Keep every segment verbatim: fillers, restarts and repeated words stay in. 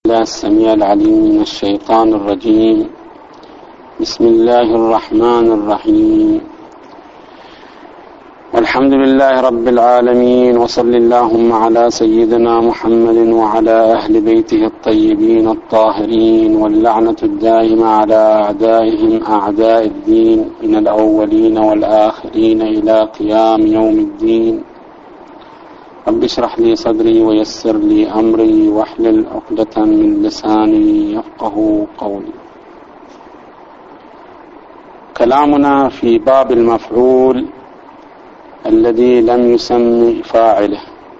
الله السميع العليم من الشيطان الرجيم. بسم الله الرحمن الرحيم. والحمد لله رب العالمين، وصل اللهم على سيدنا محمد وعلى أهل بيته الطيبين الطاهرين، واللعنة الدائمة على أعدائهم أعداء الدين من الأولين والآخرين إلى قيام يوم الدين. رب اشرح لي صدري ويسر لي أمري واحلل عقدة من لساني يفقه قولي. كلامنا في باب المفعول الذي لم يسمي فاعله،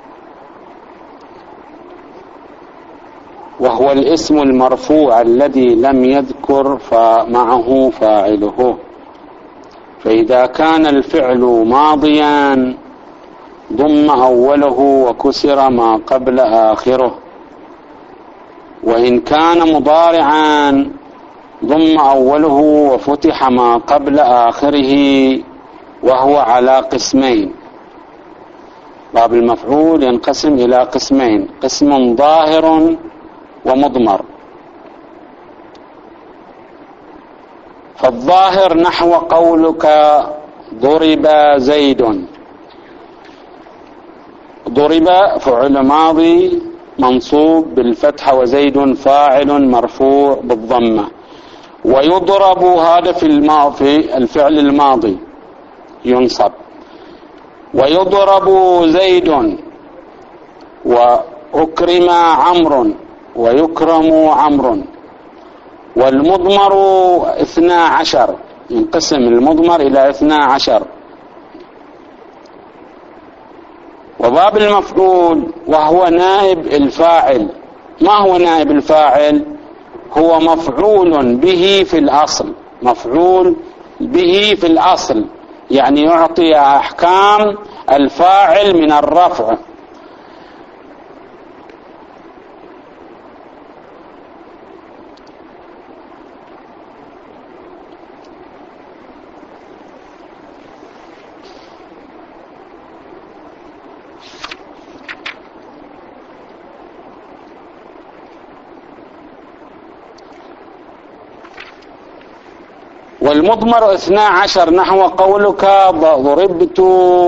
وهو الاسم المرفوع الذي لم يذكر معه فاعله. فإذا كان الفعل ماضيا ضم أوله وكسر ما قبل آخره، وإن كان مضارعا ضم أوله وفتح ما قبل آخره، وهو على قسمين. باب المفعول ينقسم إلى قسمين: قسم ظاهر ومضمر. فالظاهر نحو قولك ضرب زيد. ضرب فعل ماضي منصوب بالفتحة، وزيد فاعل مرفوع بالضمة. ويضرب هذا في الماضي، الفعل الماضي ينصب. ويضرب زيد، وأكرم عمرو، ويكرم عمرو. والمضمر اثنا عشر، ينقسم المضمر إلى اثنا عشر. وباب المفعول وهو نائب الفاعل. ما هو نائب الفاعل؟ هو مفعول به في الأصل، مفعول به في الأصل، يعني يعطي أحكام الفاعل من الرفع. والمضمر اثنا عشر نحو قولك ضربت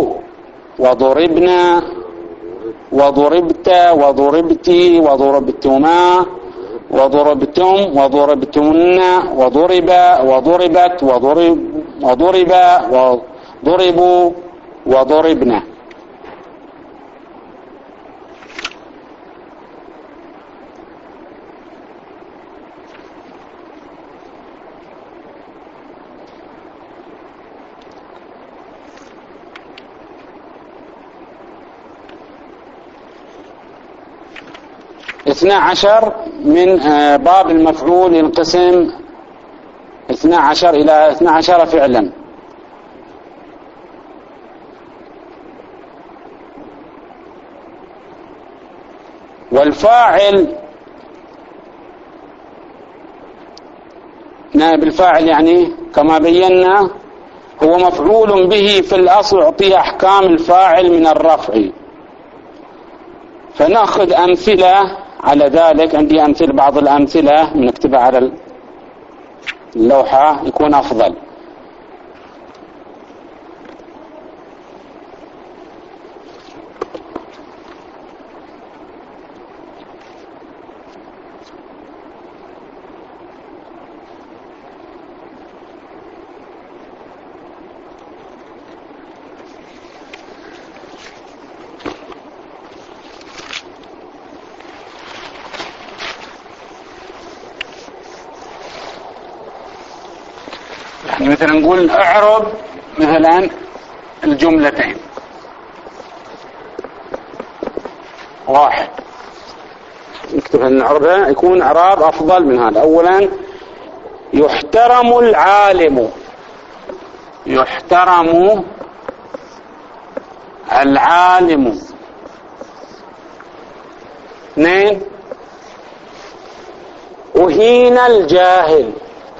وضربنا وضربت وضربتي وضربتما وضربتم وضربتن وضرب وضربت وضرب وضرب وضربوا وضربنا. اثنا عشر من باب المفعول ينقسم اثنا عشر إلى اثنا عشر فعلا. والفاعل نائب الفاعل، يعني كما بينا هو مفعول به في الأصل، يعطي أحكام الفاعل من الرفع. فنأخذ أمثلة على ذلك. عندي أمثلة، بعض الأمثلة نكتبها على اللوحة يكون أفضل. يعني مثلا نقول اعرب مثلا الجملتين. واحد نكتبها نعربها، يكون اعراب افضل من هذا. اولا: يحترم العالم. يحترم العالم. اثنين: أهين الجاهل.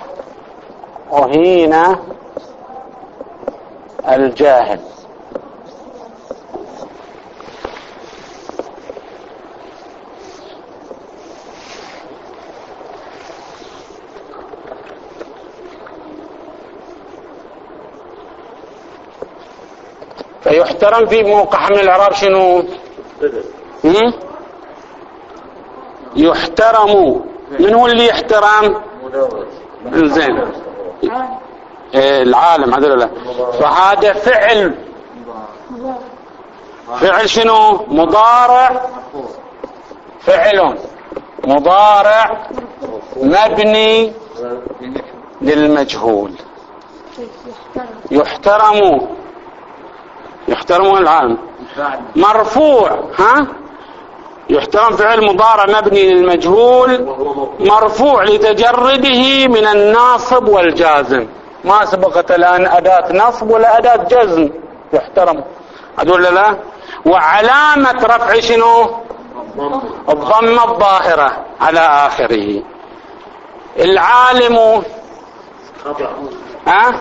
أهين الجاهل. فيحترم في موقع من الإعراب شنو؟ هم؟ يحترم. من هو اللي يحترم؟ زين إيه العالم عدل له. فهذا فعل فعل شنو؟ مضارع، فعل مضارع مبني للمجهول. يحترم يحترم العالم مرفوع. ها يحترم فعل مضارع مبني للمجهول مرفوع لتجرده من الناصب والجازم. ما سبقت الآن أداة نصب ولا أداة جزم. يحترم أدول لا. وعلامة رفع شنو؟ الضمة الظاهرة على آخره. العالم ها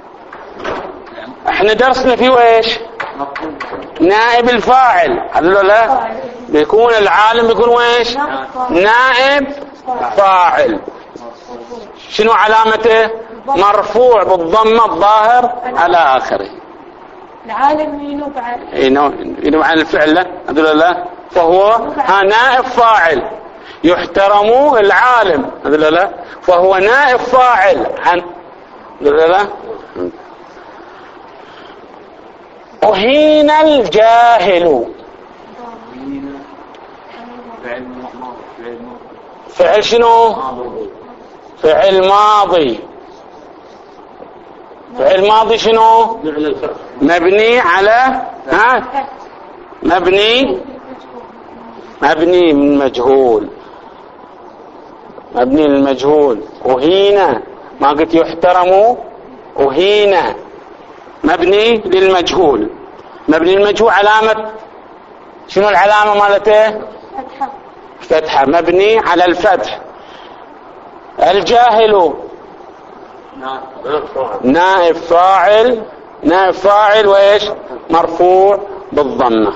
احنا درسنا فيه ايش؟ نائب الفاعل. أدول لا بيكون العالم بيكون ايش؟ نائب فاعل. شنو علامته؟ مرفوع بالضمة الظاهر على آخره. العالم ينوب ينوب عن الفعل لا أدل لا. فهو ها نائب فاعل. يحترم العالم أدل لا. فهو نائب فاعل عن أدل لا. أهين الجاهل. فعل شنو؟ فعل ماضي. فعل ماضي شنو؟ مبني على ها مبني مبني من مجهول. مبني للمجهول. أهين ما قلت يحترم. أهين مبني للمجهول. مبني للمجهول علامة شنو؟ العلامة مالته فتحة. فتحة مبني على الفتح. الجاهل نائب فاعل. نائب فاعل وايش؟ مرفوع بالضمة.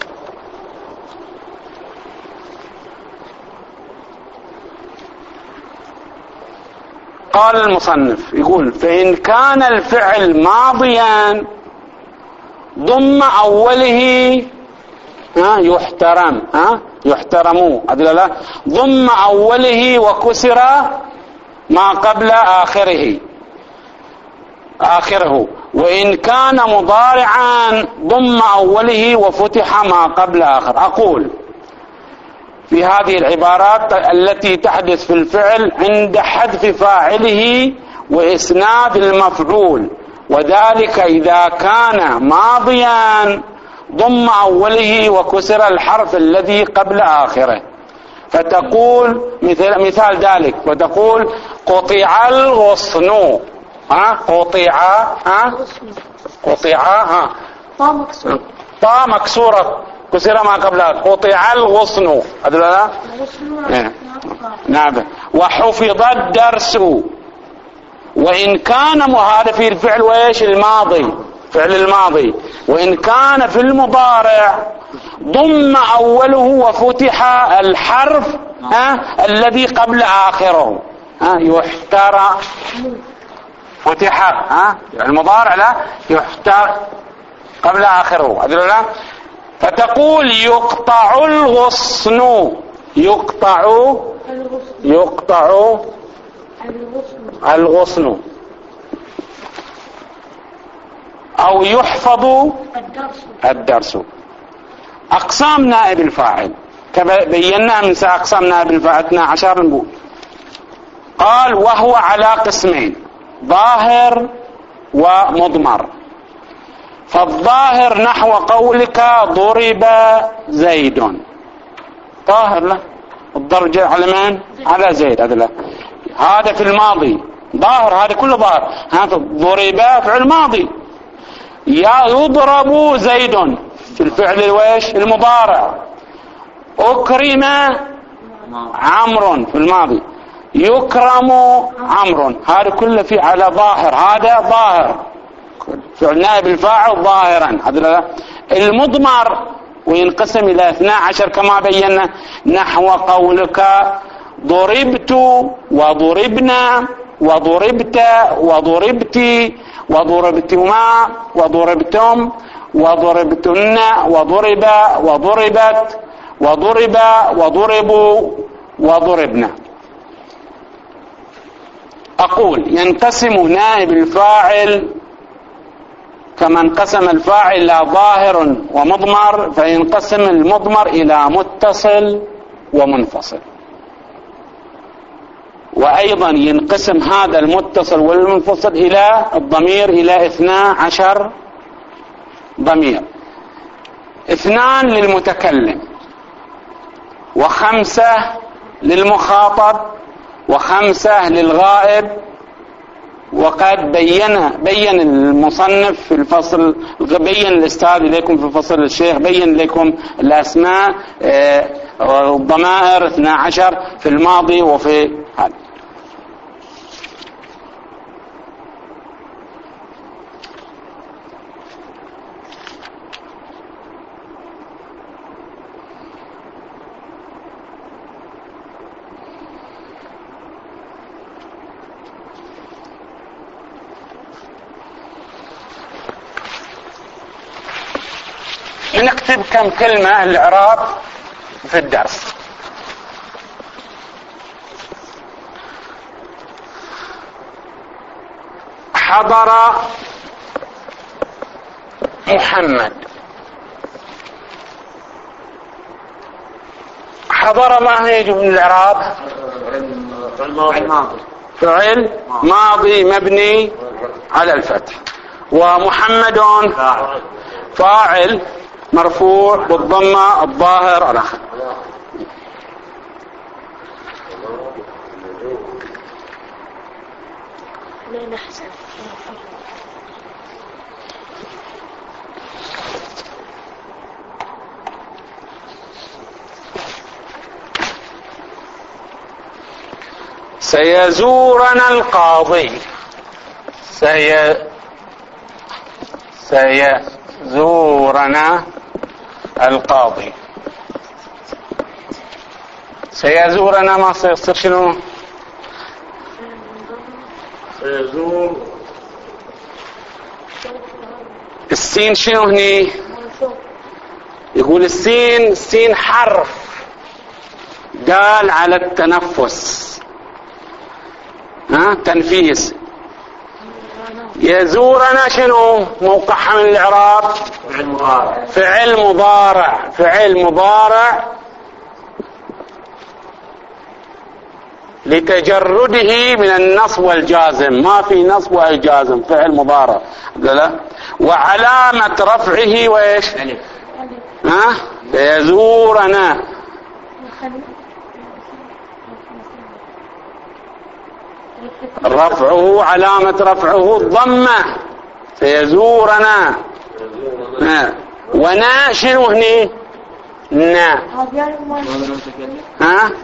قال المصنف يقول فإن كان الفعل ماضيا ضم أوله ها يحترم. ها يحترموا أدل لا. ضم أوله وكسر ما قبل آخره آخره. وإن كان مضارعا ضم أوله وفتح ما قبل آخر. أقول في هذه العبارات التي تحدث في الفعل عند حذف فاعله وإسناد المفعول، وذلك إذا كان ماضيا ضم أوله وكسر الحرف الذي قبل آخره. فتقول مثال, مثال ذلك وتقول قطع الغصن. ها قطع ها قطع ها طا مكسورة طا مكسورة كسر ما قبلها. قطع الغصن هذا لا. نعم. وحفظ الدرس. وإن كان هذا في الفعل وإيش الماضي فعل الماضي. وإن كان في المضارع ضم أوله وفتح الحرف ها الذي قبل آخره. ها يحتر فتح ها المضارع لا يحتر قبل آخره هذا لا. فتقول يقطع الغصن. يقطع يقطع الغصن. أو يحفظ الدرس. أقسام نائب الفاعل كما بينا من أقسام نائب الفاعل اثنا عشر نقول. قال وهو على قسمين ظاهر ومضمر. فالظاهر نحو قولك ضرب زيد. ظاهر له الضرب على من؟ على زيد. هذا له هذا في الماضي ظاهر. هذا كله ظاهر. هذا ضرب فعل ماضي. يا يضرب زيد في الفعل ويش المضارع. أكرم عمرو في الماضي. يكرم عمرو. هذا كله في على ظاهر. هذا ظاهر فعل نائب الفاعل ظاهرا. هذا المضمر وينقسم إلى اثنا عشر كما بينا. نحو قولك ضربت وضربنا وضربت وضربت وضربتما وضربتم وضربتن وضرب وضربت وضرب وضربوا وضربنا. أقول ينقسم نائب الفاعل كما انقسم الفاعل إلى ظاهر ومضمر، فينقسم المضمر إلى متصل ومنفصل. وأيضا ينقسم هذا المتصل والمنفصل إلى الضمير إلى اثنا عشر ضمير، اثنان للمتكلم وخمسة للمخاطب وخمسة للغائب. وقد بين بين المصنف في الفصل، بين الأستاذ إليكم في فصل الشيخ، بين لكم الأسماء والضمائر اثنا عشر في الماضي وفي هذا. نكتب كم كلمة الإعراب في الدرس. حضر محمد. حضر ما هي يجب من الإعراب؟ فعل ماضي مبني على الفتح. ومحمد فاعل مرفوع بالضمة الظاهر على آخر. سيزورنا القاضي. سي سيزورنا القاضي. سيزورنا ما سيصير شنو؟ سيزور. السين شنو هني؟ يقول السين السين حرف دال على التنفس، ها تنفيس. يزورنا شنو موقعها من الإعراب؟ فعل مضارع. فعل مضارع. فعل مضارع لتجرده من النصب والجازم، ما في نصب ولا جازم، فعل مضارع. لا. وعلامة رفعه وايش؟ ها يزورنا رفعه، علامة رفعه الضمة. سيزورنا. ونا شنو هني؟ نا. ها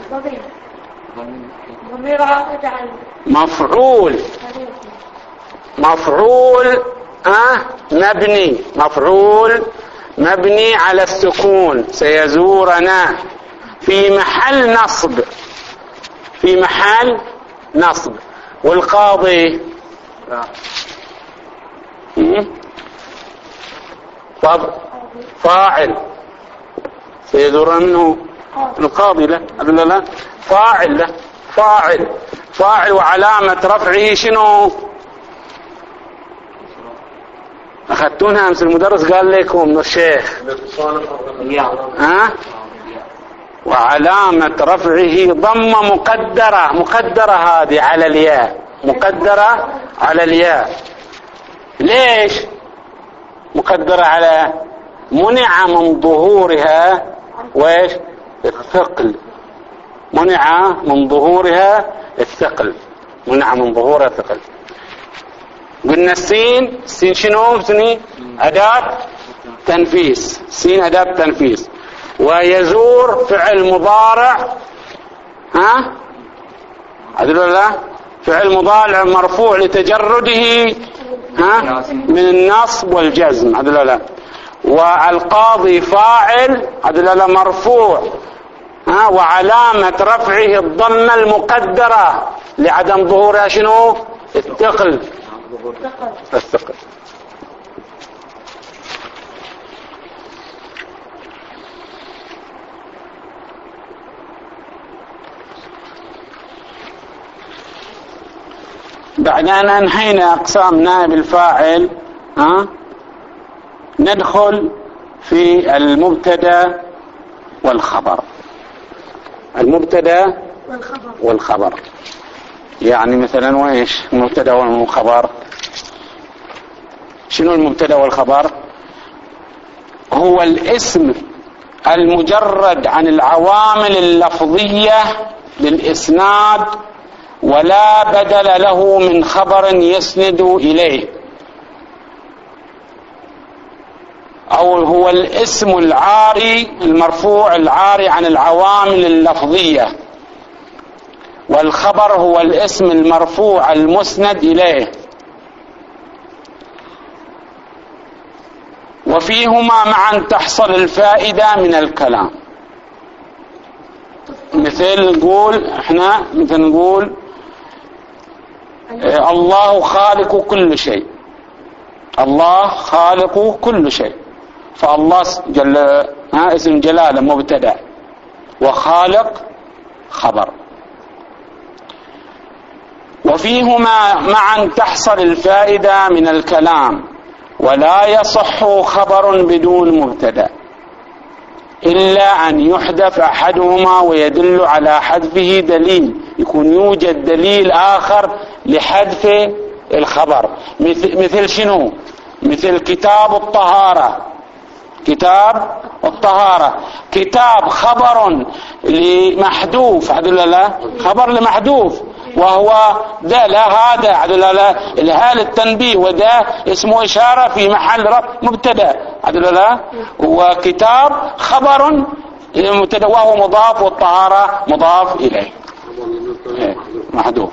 مفعول. مفعول ها مبني. مفعول مبني على السكون. سيزورنا في محل نصب. في محل نصب. والقاضي فاعل. سيزورنه القاضي له لا لا فاعل له فاعل فاعل وعلامة رفعه شنو؟ أخذتونها أمس المدرس قال لكم الشيخ ها؟ وعلامة رفعه ضمة مقدرة. مقدرة هذه على الياء. مقدرة على الياء. ليش مقدرة على؟ منع من ظهورها ويش؟ الثقل. منع من ظهورها الثقل. منع من ظهورها الثقل. قلنا السين. السين شنو؟ سني أداة تنفيس. سين أداة تنفيس. ويزور فعل مضارع. ها أدل الله فعل مضارع مرفوع لتجرده ها من النصب والجزم. أدل الله. والقاضي فاعل. أدل الله مرفوع ها وعلامة رفعه الضمة المقدرة لعدم ظهورها شنو؟ الثقل. الثقل. بعد أن أنهينا أقسام نائب الفاعل ها ندخل في المبتدا والخبر. المبتدا والخبر والخبر يعني مثلا وإيش المبتدا والخبر؟ شنو المبتدا والخبر؟ هو الاسم المجرد عن العوامل اللفظية للإسناد ولا بدل له من خبر يسند إليه، أو هو الاسم العاري المرفوع العاري عن العوامل اللفظية، والخبر هو الاسم المرفوع المسند إليه. وفيهما معا تحصل الفائدة من الكلام. مثل نقول احنا مثل نقول اه الله خالق كل شيء، الله خالق كل شيء، فالله جل ها اسم جلاله مبتدا وخالق خبر. وفيهما معا تحصل الفائدة من الكلام، ولا يصح خبر بدون مبتدا إلا أن يحذف أحدهما ويدل على حذفه دليل، يكون يوجد دليل آخر لحذف الخبر. مثل, مثل شنو؟ مثل كتاب الطهارة، كتاب الطهارة كتاب خبر لمحذوف عدل لا خبر لمحذوف، وهو ده لا هذا عدل لا الهاء التنبيه، وده اسمه إشارة في محل رفع مبتدا عدل لا، وكتاب خبر مبتدا وهو مضاف، والطهارة مضاف إليه محذوف.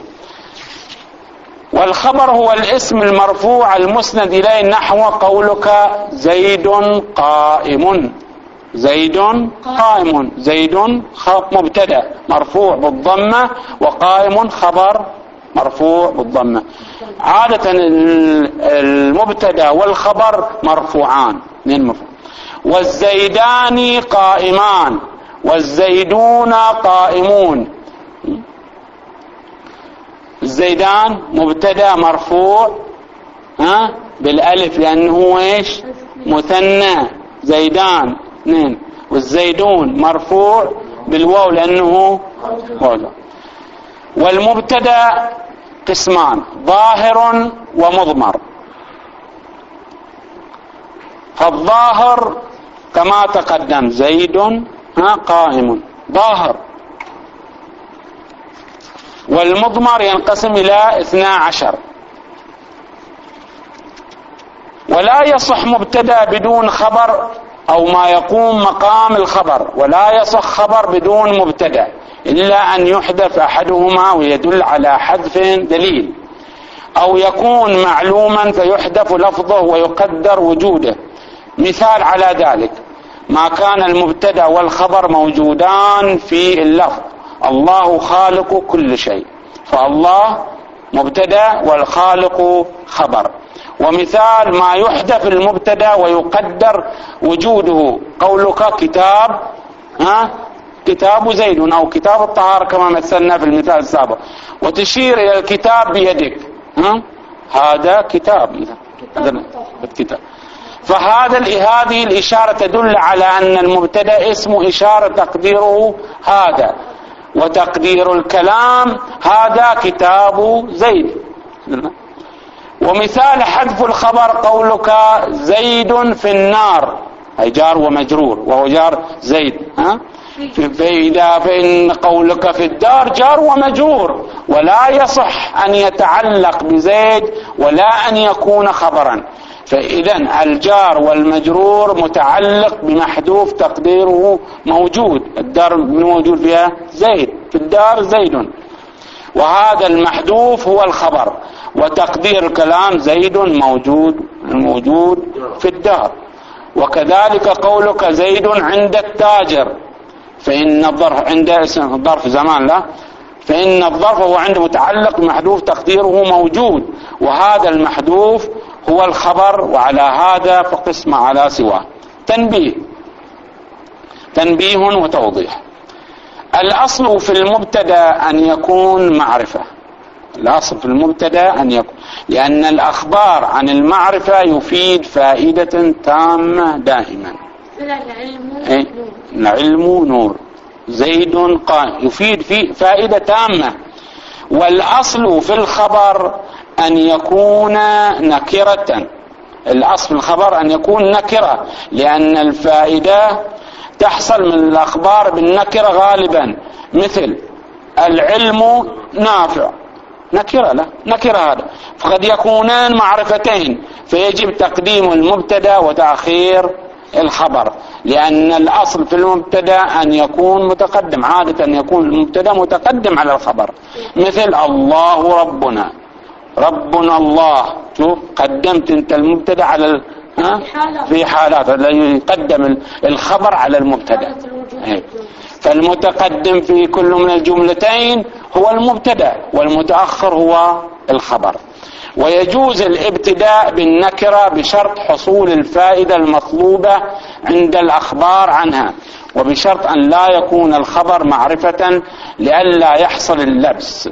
والخبر هو الاسم المرفوع المسند إليه، نحو قولك زيد قائم، زيد قائم، زيد مبتدا مرفوع بالضمة، وقائم خبر مرفوع بالضمة. عادة المبتدا والخبر مرفوعان من مرفوع. والزيدان قائمان، والزيدون قائمون. الزيدان مبتدا مرفوع ها بالالف لانه هو ايش مثنى، زيدان اثنين. والزيدون مرفوع بالواو لانه واو. والمبتدا قسمان، ظاهر ومضمر. فالظاهر كما تقدم زيد ها قائم ظاهر، والمضمر ينقسم إلى اثنا عشر. ولا يصح مبتدا بدون خبر أو ما يقوم مقام الخبر، ولا يصح خبر بدون مبتدا إلا أن يحذف أحدهما ويدل على حذف دليل، أو يكون معلوما فيحذف لفظه ويقدر وجوده. مثال على ذلك ما كان المبتدا والخبر موجودان في اللفظ الله خالق كل شيء، فالله مبتدا والخالق خبر. ومثال ما يحذف المبتدا ويقدر وجوده قولك كتاب ها كتاب زيد، او كتاب الطهارة كما مثلنا في المثال السابق، وتشير الى الكتاب بيدك ها هذا كتاب كتاب. فهذا هذه الاشارة تدل على ان المبتدا اسم اشارة تقديره هذا، وتقدير الكلام هذا كتاب زيد. ومثال حذف الخبر قولك زيد في النار، أي جار ومجرور وهو جار زيد ها فإذا فإن قولك في الدار جار ومجرور، ولا يصح أن يتعلق بزيد ولا أن يكون خبرا. فإذا الجار والمجرور متعلق بمحذوف تقديره موجود، الدار من موجود فيها زيد، في الدار زيد، وهذا المحذوف هو الخبر، وتقدير الكلام زيد موجود الموجود في الدار. وكذلك قولك زيد عند التاجر، فإن الظرف عند اسم الظرف زمان لا، فإن الظرف هو عند متعلق محذوف تقديره موجود، وهذا المحذوف هو الخبر. وعلى هذا فقسم على سواه. تنبيه تنبيه وتوضيح. الأصل في المبتدا أن يكون معرفة، الأصل في المبتدأ أن يكون، لأن الأخبار عن المعرفة يفيد فائدة تامة دائما. العلم إيه؟ العلم نور، زيد قائم، يفيد في فائدة تامة. والأصل في الخبر أن يكون نكرة، الأصل في الخبر أن يكون نكرة، لأن الفائدة تحصل من الأخبار بالنكرة غالبا، مثل العلم نافع، نكرة لا نكرة هذا، فقد يكونان معرفتين، فيجب تقديم المبتدا وتأخير الخبر، لأن الأصل في المبتدا أن يكون متقدم، عادة أن يكون المبتدا متقدم على الخبر، مثل الله ربنا، ربنا الله، شوف قدمت انت المبتدا على ال... ها؟ في حالات يقدم الخبر على المبتدا. فالمتقدم في كل من الجملتين هو المبتدا، والمتأخر هو الخبر. ويجوز الابتداء بالنكرة بشرط حصول الفائدة المطلوبة عند الأخبار عنها، وبشرط أن لا يكون الخبر معرفة لئلا يحصل اللبس.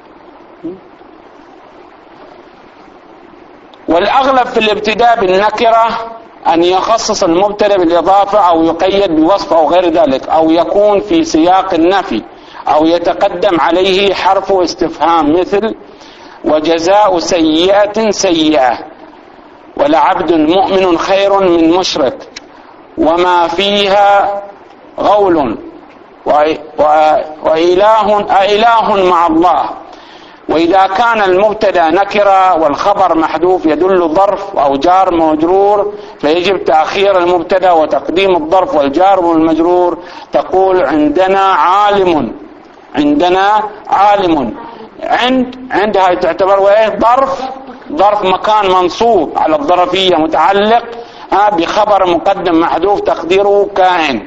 والأغلب في الابتداء بالنكرة أن يخصص المبتدا بالإضافة أو يقيد بوصف أو غير ذلك، أو يكون في سياق النفي، أو يتقدم عليه حرف استفهام، مثل وجزاء سيئة سيئة، ولعبد مؤمن خير من مشرك، وما فيها غول، وإله أإله مع الله. وإذا كان المبتدا نكرة والخبر محذوف يدل ظرف أو جار مجرور، فيجب تأخير المبتدا وتقديم الظرف والجار والمجرور. تقول عندنا عالم، عندنا عالم، عند عندها تعتبر وإيه؟ ظرف، ظرف مكان منصوب على الظرفية متعلق ها بخبر مقدم محذوف تقديره كائن.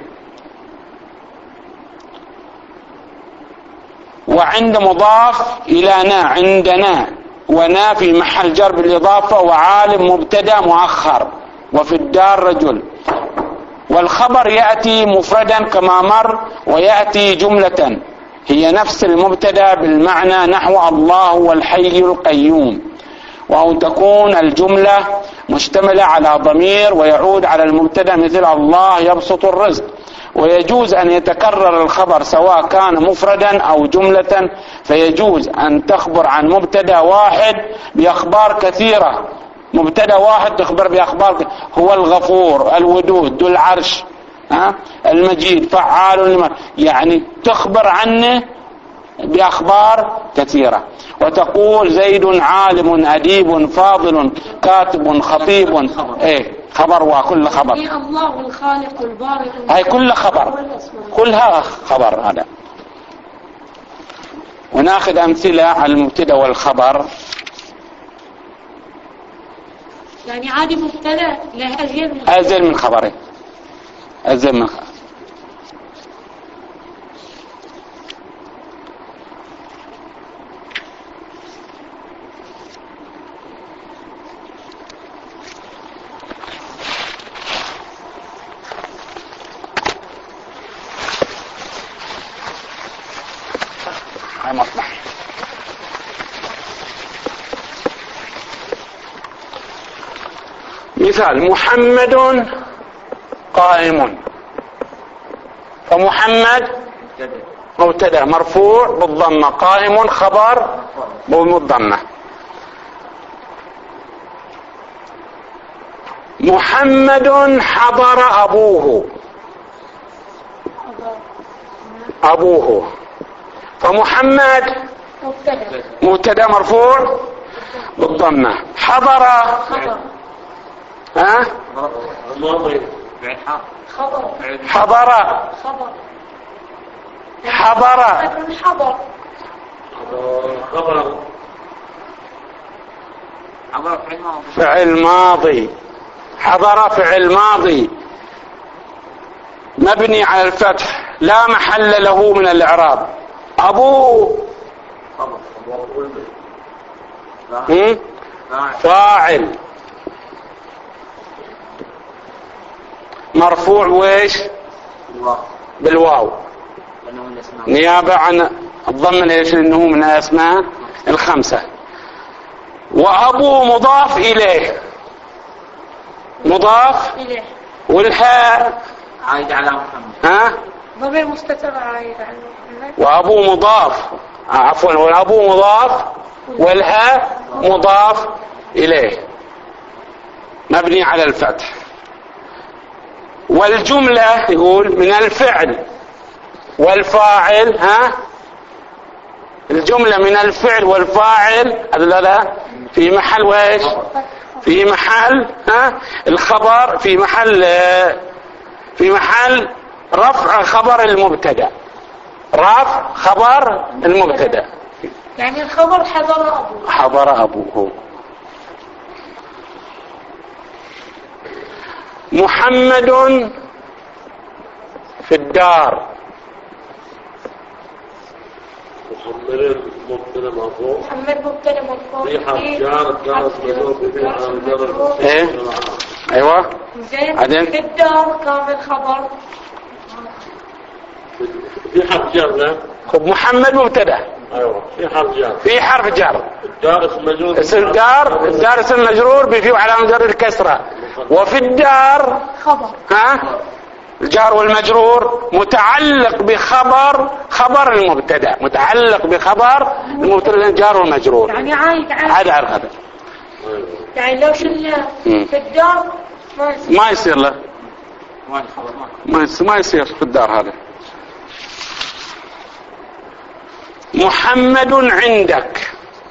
وعند مضاف إلى نا، عندنا، ونا في محل جر بالإضافة، وعالم مبتدا مؤخر، وفي الدار رجل. والخبر يأتي مفردا كما مر، ويأتي جملة هي نفس المبتدا بالمعنى، نحو الله والحي القيوم، وأو تكون الجملة مشتملة على ضمير ويعود على المبتدا، مثل الله يبسط الرزق. ويجوز أن يتكرر الخبر سواء كان مفردا أو جملة، فيجوز أن تخبر عن مبتدا واحد بأخبار كثيرة، مبتدا واحد تخبر بأخبار كثيرة. هو الغفور، الودود، ذو العرش، ها؟ المجيد، فعال لما، يعني تخبر عنه بأخبار كثيرة. وتقول زيد عالم أديب فاضل كاتب خطيب، ايه خبر، وكل خبر الله الخالق البارئ، هاي كل خبر، كلها خبر هذا. وناخذ أمثلة على المبتدا والخبر. يعني عادي مبتدا له أزيد من أزيد من خبره، أزيد من خبره. مثال محمد قائم، فمحمد مبتدا مرفوع بالضمة، قائم خبر بالضمة. محمد حضر أبوه، أبوه، فمحمد مبتدا مرفوع بالضمة، حضر ها خبر، حضر، خبر، حضر، حضر، فعل ماضي، حضر فعل ماضي مبني على الفتح لا محل له من الإعراب. أبوه فاعل مرفوع ويش بالواو نيابة عن الضم، ليش؟ لأنه من الأسماء الخمسة. وأبو مضاف إليه، مضاف إليه، والهاء عايد على محمد. ها ضمير مستتر عايد على محمد. وأبو مضاف، عفوا وأبو مضاف والهاء مضاف إليه مبني على الفتح. والجملة يقول من الفعل والفاعل، ها الجملة من الفعل والفاعل لا لا في محل وايش؟ في محل ها الخبر في محل في محل رفع خبر المبتدا، رفع خبر المبتدا. يعني الخبر حضر أبوه، حضر أبوه. محمد في الدار. محمد مبتدا مرفوع. محمد مبتدا مرفوع في حرف جار، جار اسم مجرور في حرف جر. ايه ايوه زين. بعدين في الدار كامل خبر. في حرف جر. لا خب محمد مبتدا، ايوه في حرف جر، في حرف جر. الدار اسم مجرور. اسم الدار، الدار اسم مجرور بفيه على مجرور الكسرة. وفي الدار خبر، ها الجار والمجرور متعلق بخبر خبر المبتدا، متعلق بخبر المبتدا الجار والمجرور. يعني عايد على عاد على هذا. يعني لو شلنا مم. في الدار ما يصير. ما يصير له، ما يصير, ما يصير في الدار هذا. محمد عندك.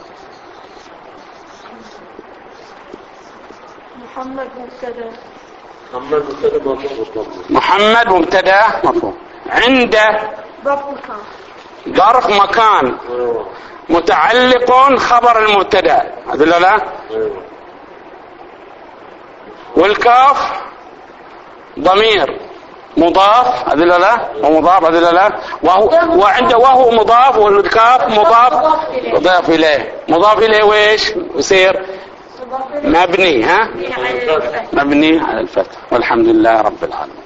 محمد مبتدا، محمد مبتدا مرفوع. محمد مبتدا مرفوع. عنده ظرف مكان، ظرف مكان ايوه متعلق خبر المبتدا، هذا لا لا. ايوه. والكاف ضمير مضاف، هذا لا لا، ومضاف هذا لا لا، وهو وعنده وهو مضاف، والكاف مضاف مضاف اليه. مضاف اليه ويش يصير؟ مبني ها يعني على الفتح. مبني على الفتح. والحمد لله رب العالمين.